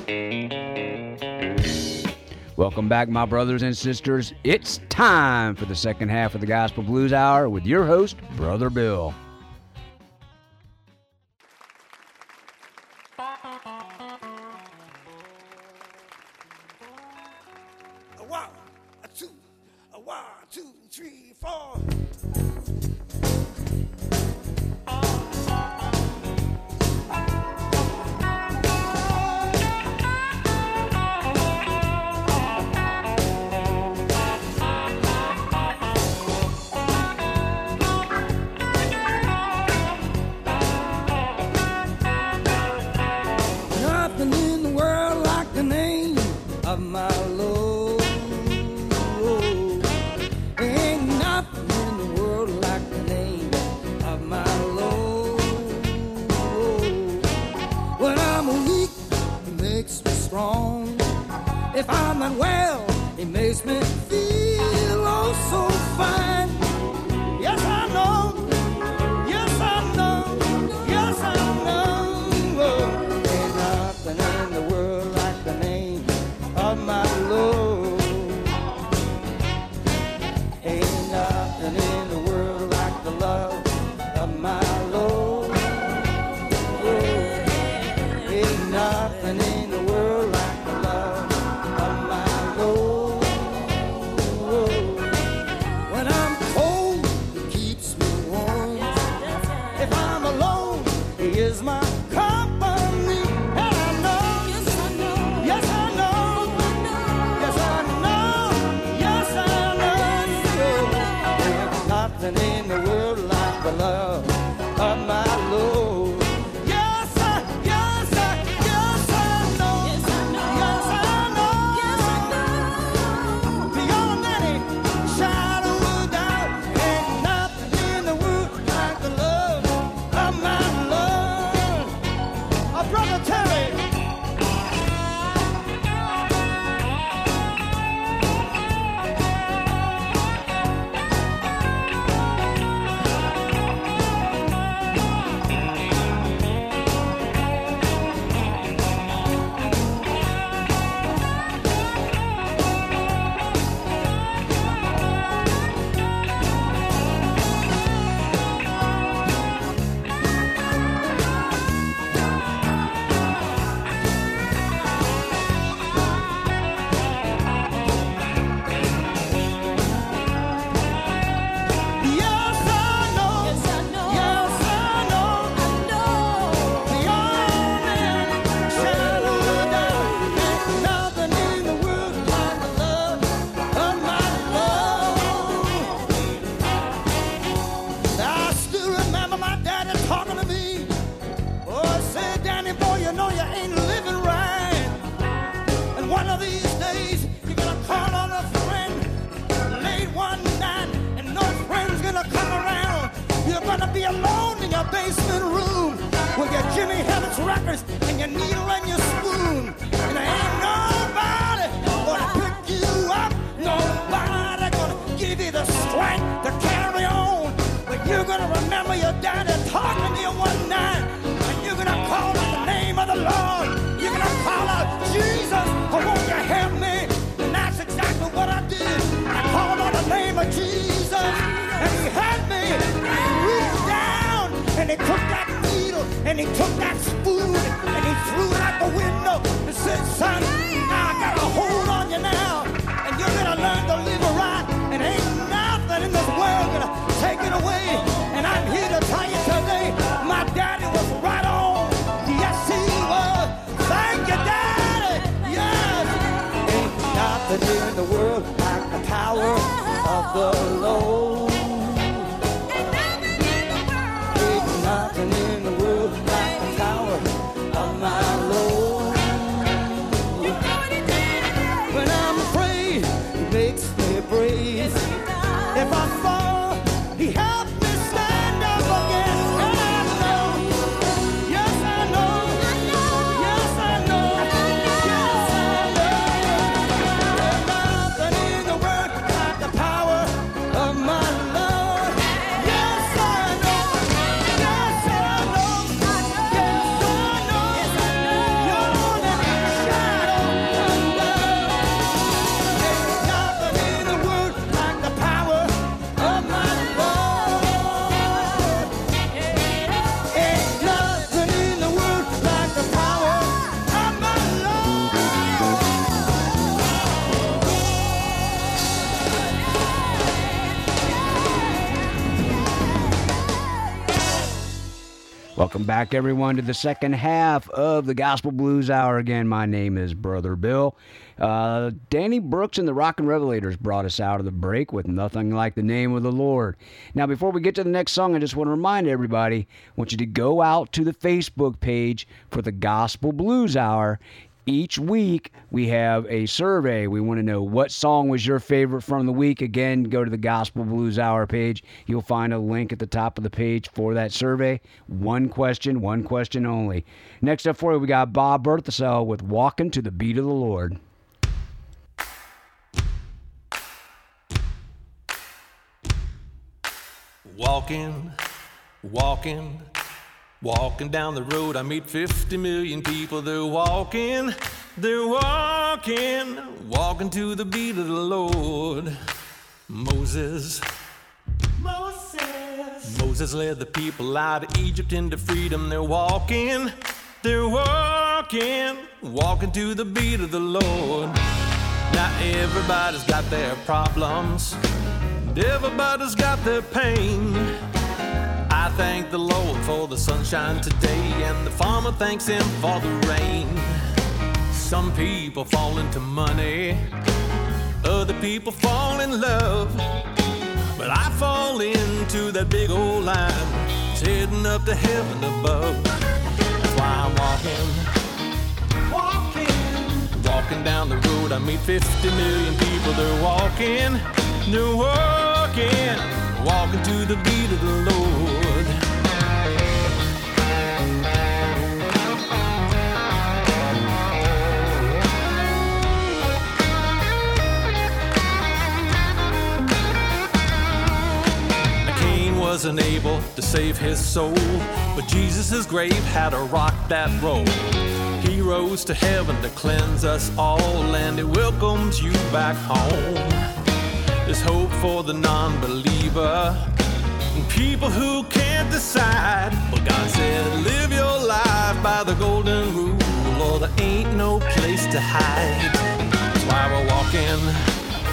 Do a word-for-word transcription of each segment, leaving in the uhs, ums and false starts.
Welcome back, my brothers and sisters. It's time for the second half of the Gospel Blues Hour with your host, Brother Bill. A one, a two, a one, two, three, four. Nothing in the world like the name of my Lord. Ain't nothing in the world like the name of my Lord. When I'm weak, He makes me strong. If I'm not well, He makes me feel oh so fine. Yes, I know. Yes, I know. Yes, I know. Ain't nothing in the world like the name of my Lord. Ain't nothing in the world like the love of my Lord. Ain't nothing in the world like the love of my Lord. When I'm cold, He keeps me warm. If I'm alone, He is my company. And I know, yes I know, yes I know, yes I know. There's nothing in the world like the love of my Lord. Yes I, yes I, yes I know, yes I know, beyond any shadow of doubt. Ain't nothing in the world like the love of my Lord. Oh, Brother Terry. Yes, I know. Yes, I know. Beyond any shadow of doubt, ain't nothing in the world like the love of my Lord. I still remember my daddy talking to me. Oh, said, Danny boy, you know you ain't living right. And one of these days, you're gonna call on a friend late one night, and no friend's gonna come around. You're gonna be alone in your basement room with your Jimmy Hendrix records and your needle and your spoon. And there ain't nobody gonna pick you up. Nobody gonna give you the strength to carry on. But you're gonna remember your daddy talking to you one night, and you're gonna call out the name of the Lord. You're gonna call out, Jesus, oh, won't you help me? And that's exactly what I did. I called on the name of Jesus, and He had me. He reached down, and He took that needle, and He took that spoon, and He threw it out the window and said, son, now I got a hold on you now, and you're gonna learn to live right, and ain't nothing in this world gonna take it away. And I'm here to tell you today, my daddy was right on. Yes, he was. Thank you, Daddy. Yes. Ain't nothing in the world like the power of the Lord. Ain't nothing in the world like the power of my Lord. When I'm afraid, He makes me brave. If I fall, He helps me stand up again. And I know, yes I know, yes I know, yes I know. There's nothing in the world like the power of my Welcome back, everyone, to the second half of the Gospel Blues Hour. Again, my name is Brother Bill. Uh, Danny Brooks and the Rockin' Revelators brought us out of the break with Nothing Like the Name of the Lord. Now, before we get to the next song, I just want to remind everybody, I want you to go out to the Facebook page for the Gospel Blues Hour. Each week, we have a survey. We want to know what song was your favorite from the week. Again, go to the Gospel Blues Hour page. You'll find a link at the top of the page for that survey. One question, one question only. Next up for you, we got Bob Berthasell with Walking to the Beat of the Lord. Walking, walking, walking down the road, I meet fifty million people. They're walking, they're walking, walking to the beat of the Lord. Moses, Moses, Moses led the people out of Egypt into freedom. They're walking, they're walking, walking to the beat of the Lord. Now everybody's got their problems, everybody's got their pain. I thank the Lord for the sunshine today, and the farmer thanks him for the rain. Some people fall into money, other people fall in love, but I fall into that big old line, it's heading up to heaven above. That's why I'm walking, walking, walking down the road. I meet fifty million people. They're walking, they're walking, walking to the beat of the Lord. Wasn't able to save his soul, but Jesus' grave had a rock that rolled. He rose to heaven to cleanse us all, and it welcomes you back home. There's hope for the non-believer and people who can't decide, but God said live your life by the golden rule, or there ain't no place to hide. That's why we're walking,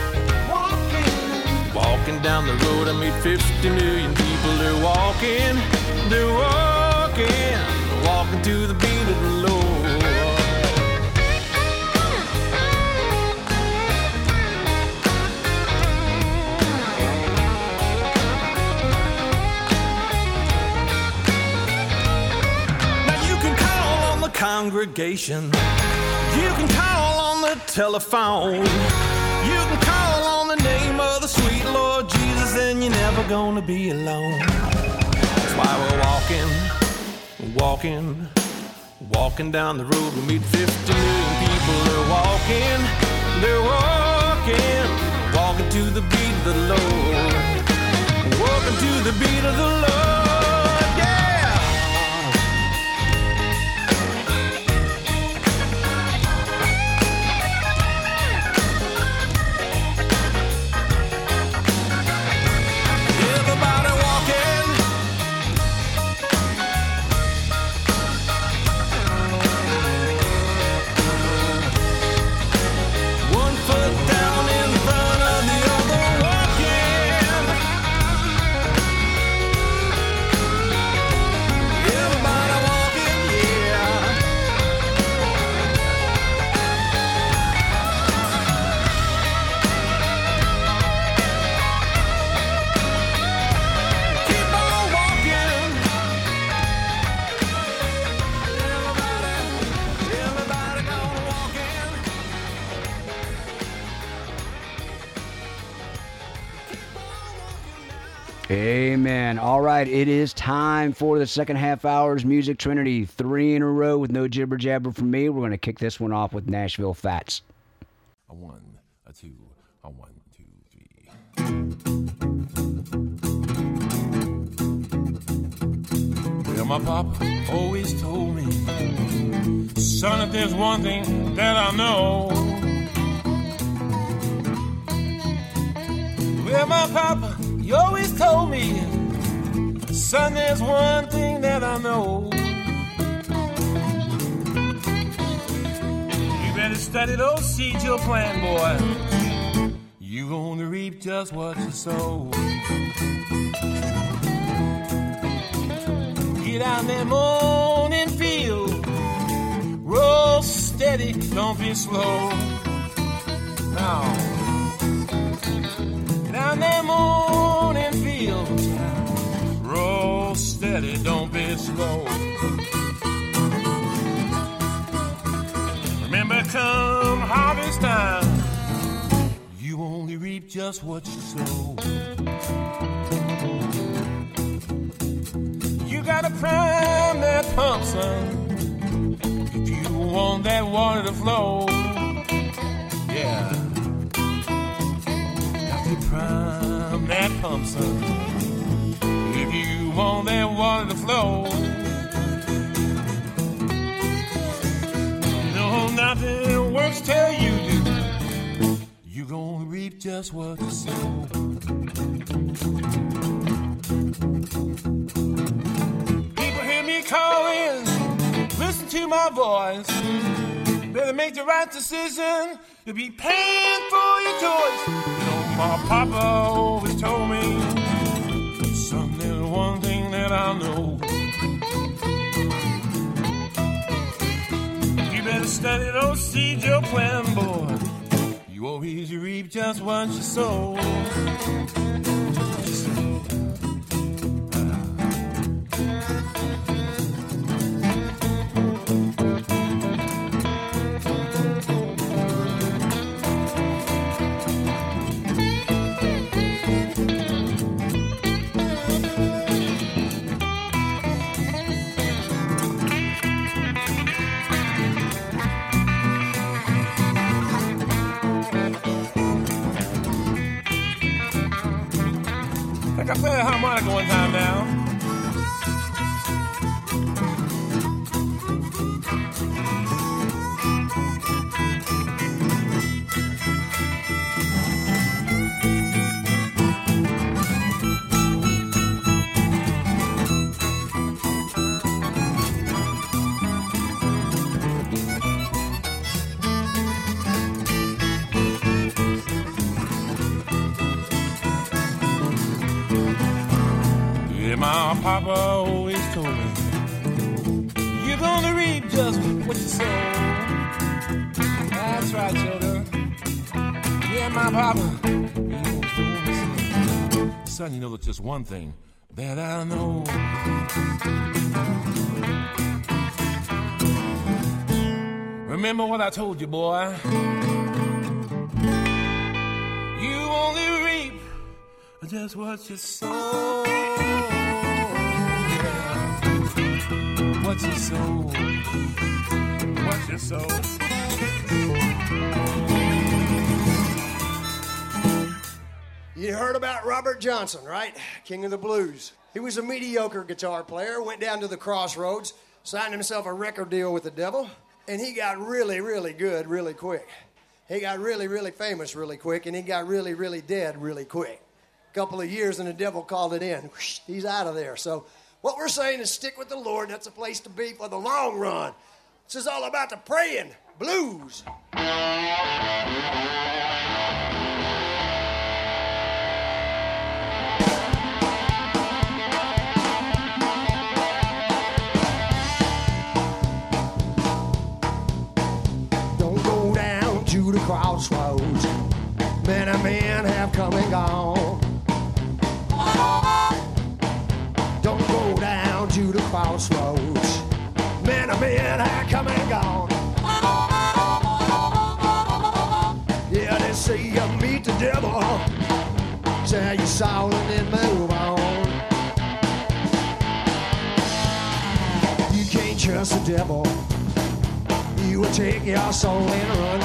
walking down the road. I meet fifty million people. They're walking, they're walking, walking to the beat of the Lord. Now you can call on the congregation, you can call on the telephone, you can call on the name of the sweet Lord Jesus, and you're never gonna be alone. That's why we're walking, walking, walking down the road. We meet fifty million people. They're walking, they're walking, walking to the beat of the Lord. Walking to the beat of the Lord, yeah. Amen. All right, it is time for the second half hour's Music Trinity. Three in a row with no jibber jabber from me. We're going to kick this one off with Nashville Fats. A one, a two, a one, two, three. Well, my papa always told me, son, if there's one thing that I know, well, my papa, you always told me, son, there's one thing that I know. You better study those seeds you're planting, boy. You gonna reap just what you sow. Get out there, morning field. Roll steady, don't be slow. Now, get out there, morning field. Roll steady, don't be slow. Remember, come harvest time, you only reap just what you sow. You gotta prime that pump, son, if you want that water to flow. Yeah. Got to prime that pump, son, if you want that water to flow. No, nothing works till you do. You gonna reap just what you sow. People hear me calling, listen to my voice. Better make the right decision. You'll be paying for your choice. You know, my papa always told me, son, there's one thing that I know. You better study those seeds you're planting, boy. You always reap just what you sow. I can play a harmonica one time now. My papa always told me, you're gonna reap just what you sow. That's right, children. Yeah, my papa, he always told me, son, you know there's just one thing that I know. Remember what I told you, boy. You only reap just what you sow. What you sow, what you sow. You heard about Robert Johnson, right? King of the Blues. He was a mediocre guitar player, went down to the crossroads, signed himself a record deal with the devil, and he got really, really good really quick. He got really, really famous really quick, and he got really, really dead really quick. A couple of years, and the devil called it in. Whoosh, he's out of there. So what we're saying is stick with the Lord. That's a place to be for the long run. This is all about the praying blues. Don't go down to the crossroads. Many men have come and gone. Don't go down to the crossroads. Many men have come and gone. Yeah, they say you meet the devil, say you saw and then move on. You can't trust the devil. He will take your soul and run.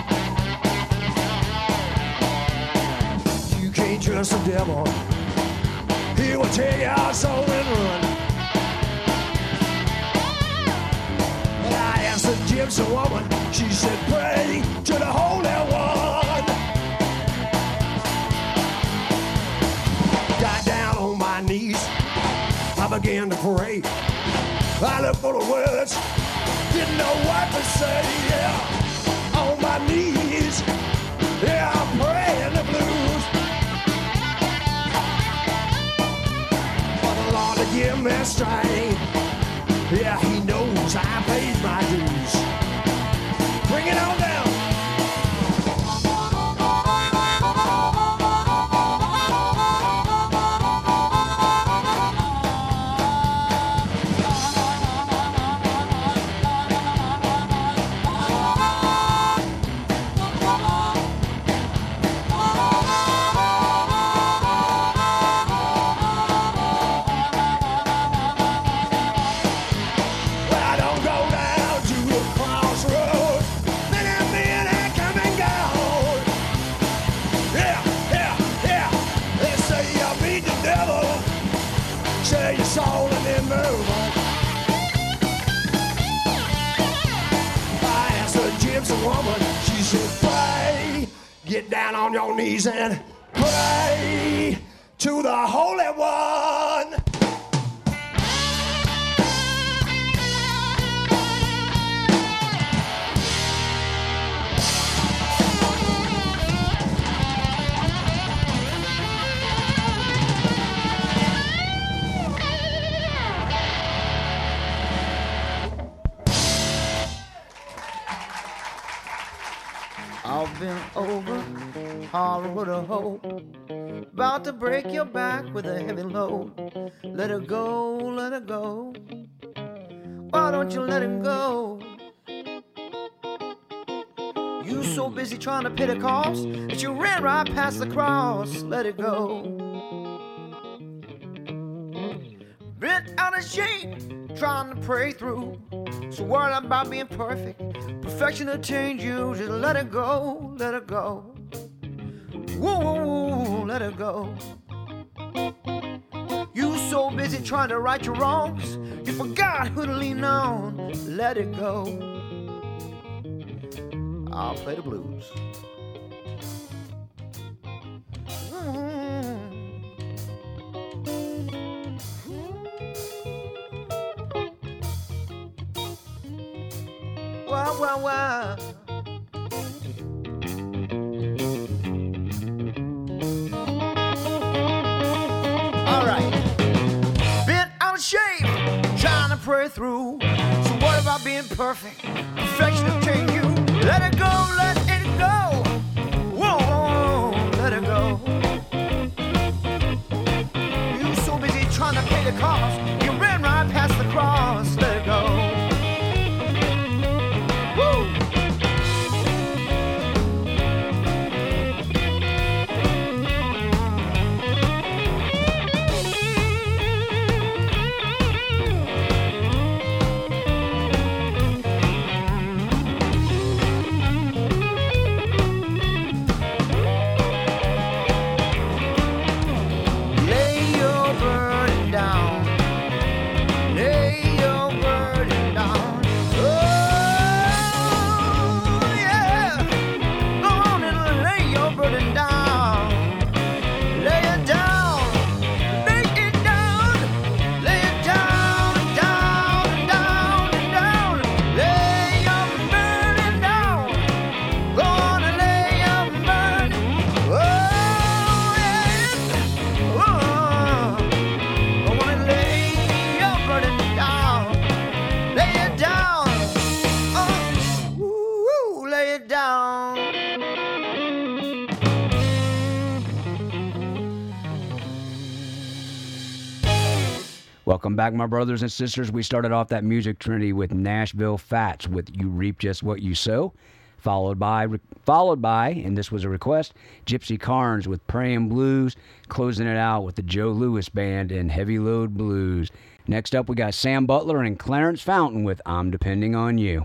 You can't trust the devil. He will take your soul and run. But I asked the gypsy woman, she said, pray to the Holy One. Got down on my knees, I began to pray. I looked for the words, didn't know what to say. Yeah, on my knees, yeah, I'm praying the blues. For the Lord to give me strength my dues. Bring it on down. Woman, she said, pray, get down on your knees and pray to the Holy One. I've been over, hard with a hoe, about to break your back with a heavy load. Let her go, let her go. Why don't you let him go? You so busy trying to pay the cost that you ran right past the cross. Let it go. Bent out of shape, trying to pray through. So worried about being perfect. Perfection will change you. Just let it go, let it go. Woo, woo, woo, let it go. You so busy trying to right your wrongs, you forgot who to lean on. Let it go. I'll play the blues. Mm-hmm. Wow, wow, wow. All right. Been out of shape, trying to pray through. So what about being perfect? Perfection will change you. Let it go, let it go. Whoa, let it go. You so busy trying to pay the cost, you ran right past the cross. Let it go. Welcome back, my brothers and sisters. We started off that music trinity with Nashville Fats with You Reap Just What You Sow, followed by, followed by, and this was a request, Gypsy Carnes with Prayin' Blues, closing it out with the Joe Louis Band and Heavy Load Blues. Next up, we got Sam Butler and Clarence Fountain with I'm Depending on You.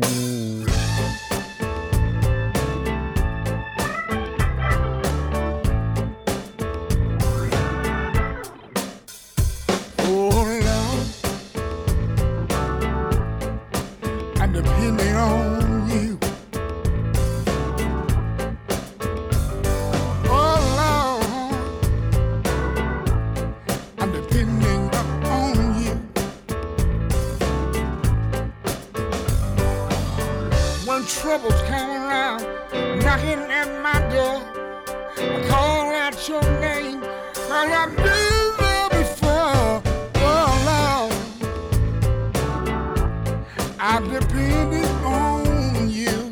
Troubles come around, knocking at my door. I call out your name, but I've been there before. Oh Lord, I I'm depending on you.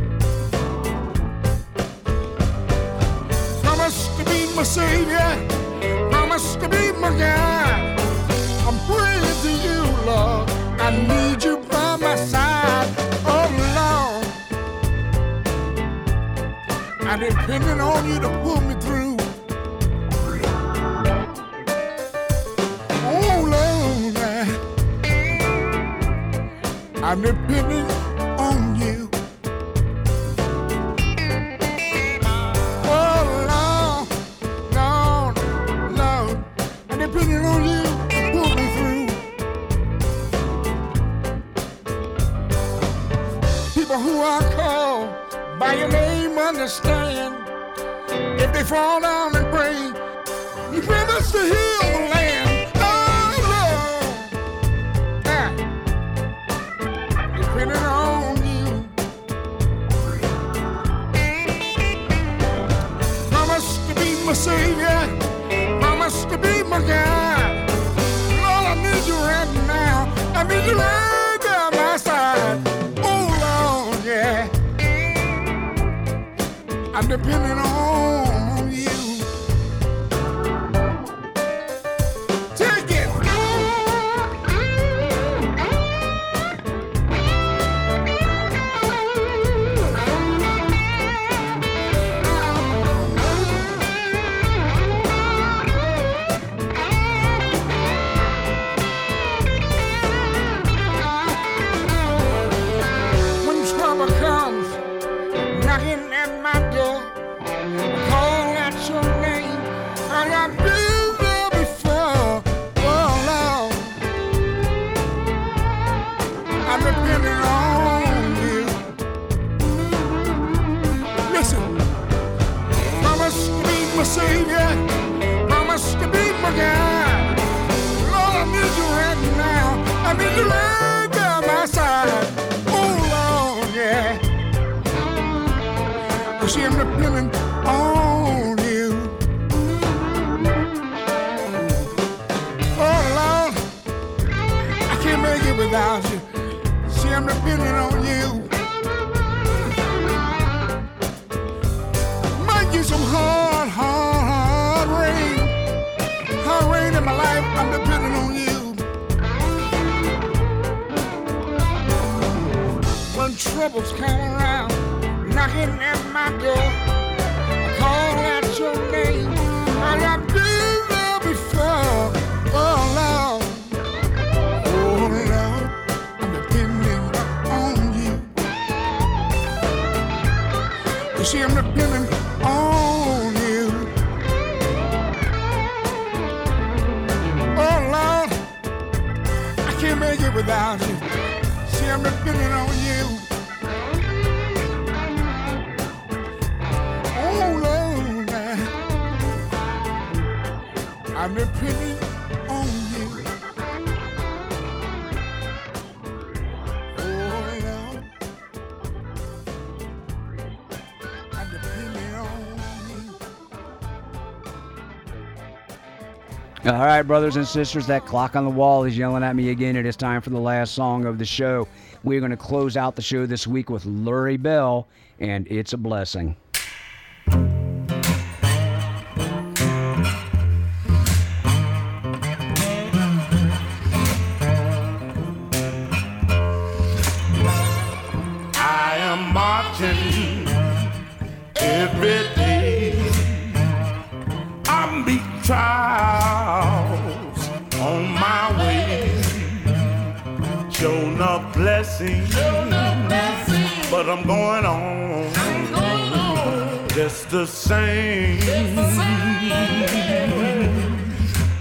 Promise to be my savior, promise to be my guide. I'm praying to you, Lord. I need you by my side. Oh, Lord, I'm depending on you to pull me through. Oh, Lord, I'm depending on you. Oh, Lord, Lord, Lord, I'm depending on you to pull me through. People who I call by your name understand. If they fall down and pray, you promise to heal the land. Oh, Lord, ah, depending on you. Promise to be my savior, promise to be my guide. Lord, I need you right now. I need you right by my side. Oh, Lord, yeah. I'm depending on you. Take it. When trouble comes knocking at my door, call out your name, and I've been there before. Oh, Lord, I'm depending on you. Listen, promise to be my savior, promise to be my guide. Lord, I need you right now. I need you right by my side. Oh, Lord, yeah. See, I'm depending on you. Oh, Lord, I can't make it without you. See, I'm depending on you. Might get some hard, hard, hard rain. Hard rain in my life, I'm depending on you. When troubles come around, knocking at my door, I call out your name, and I've been there before. Oh, Lord, oh, Lord, I'm depending on you. You see, I'm depending on you. Oh, Lord, I can't make it without you. See, I'm depending on you. I'm depending on you. Oh, Lord, I'm depending on you. All right, brothers and sisters, that clock on the wall is yelling at me again. It is time for the last song of the show. We're going to close out the show this week with Lurie Bell, and It's a Blessing. Every day I'm meeting trials on my way. Show no blessing, but I'm going on, I'm going on. Just the same. Just the same.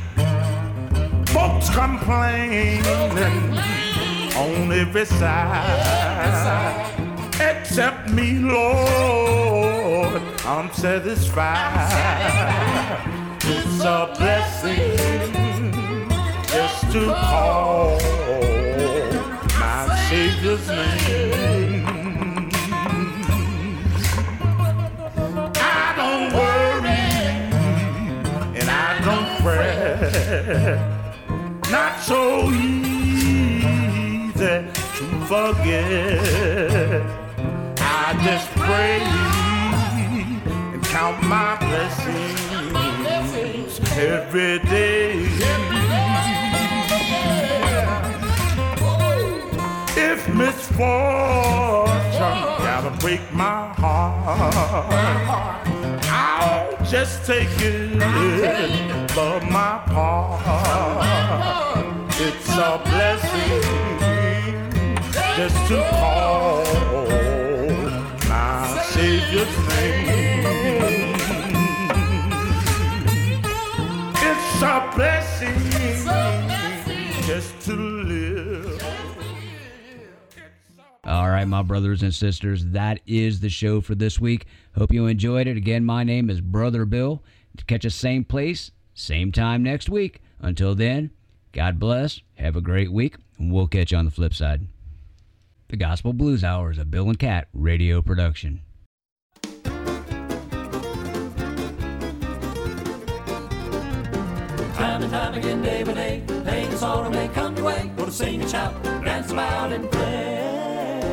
Folks complaining on every side. Except me, Lord, I'm satisfied. It's a blessing just to call my Savior's name. I don't worry and I don't fret. Not so easy to forget. forget. I just pray and count my blessings every day. If misfortune gotta break my heart, I'll just take it for my part. It's a blessing just to call my Savior's name. It's a blessing just to live. All right, my brothers and sisters, that is the show for this week. Hope you enjoyed it. Again, my name is Brother Bill. Catch us same place, same time next week. Until then, God bless, have a great week, and we'll catch you on the flip side. The Gospel Blues Hour is a Bill and Cat radio production. Time and time again, day by day, pain and sorrow may come your way. Go to sing and shout, dance about and play.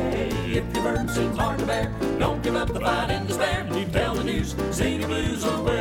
If your burden seems hard to bear, don't give up the fight and despair. You tell the news, sing the blues away.